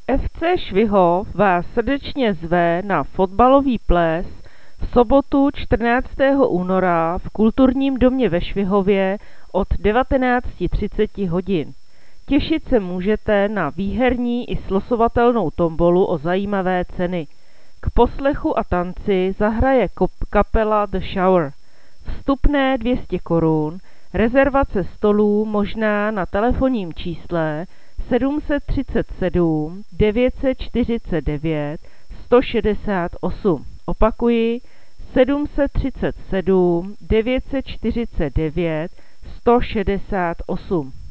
FC Švihov vás srdečně zve na fotbalový ples v sobotu 14. února v Kulturním domě ve Švihově od 19:30 hodin. Těšit se můžete na výherní i slosovatelnou tombolu o zajímavé ceny. K poslechu a tanci zahraje kapela The Shower. Vstupné 200 korun, rezervace stolů možná na telefonním čísle 737 949 168. Opakuji 737 949 168.